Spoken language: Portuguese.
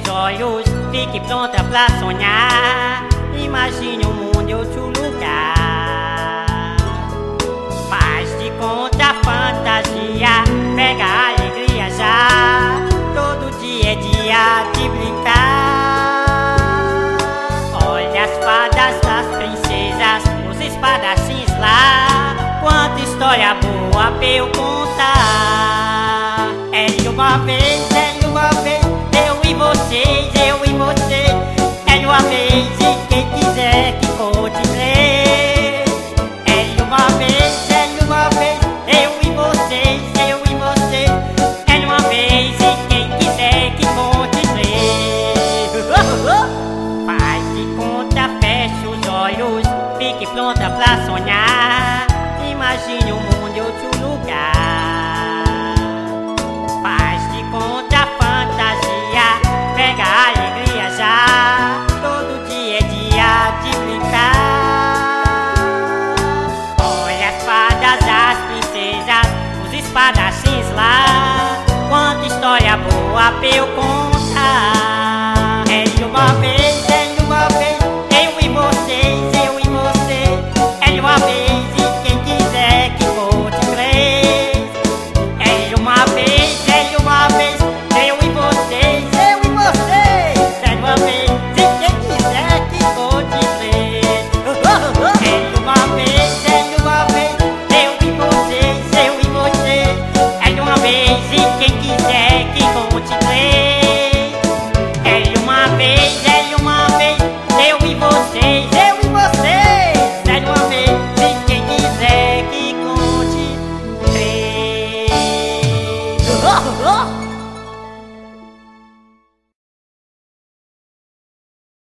os olhos, fique pronta pra sonhar. Imagine um mundo em outro lugar. Faz de conta fantasia, pega a alegria já. Todo dia é dia de brincar. Olha as fadas, as princesas, os espadachins lá. Quanta história boa pra eu contar. É de uma vez, eu e vocês, eu e você. É de uma vez e quem quiser que conte três. É de uma vez, eu e vocês, eu e você. É de uma vez e quem quiser que conte três. Faz de conta, fecha os olhos, fique pronta pra sonhar. Imagine um mundo em outro lugar. Faz de conta fantasia, pega a alegria já. Todo dia é dia de brincar. Olha as fadas, as princesas, os espadachins lá. Quanta história boa pra eu contar. É de uma vez, eu e vocês, eu e você. É de uma vez e quem quiser que conte três. É de uma vez, eu e vocês, eu e vocês. É de uma vez e quem quiser que conte três. É de uma vez, eu e vocês, eu e vocês. É de uma vez e quem quiser que conte três. É de uma vez, eu e vocês, eu e vocês. É de uma vez e quem quiser que conte três.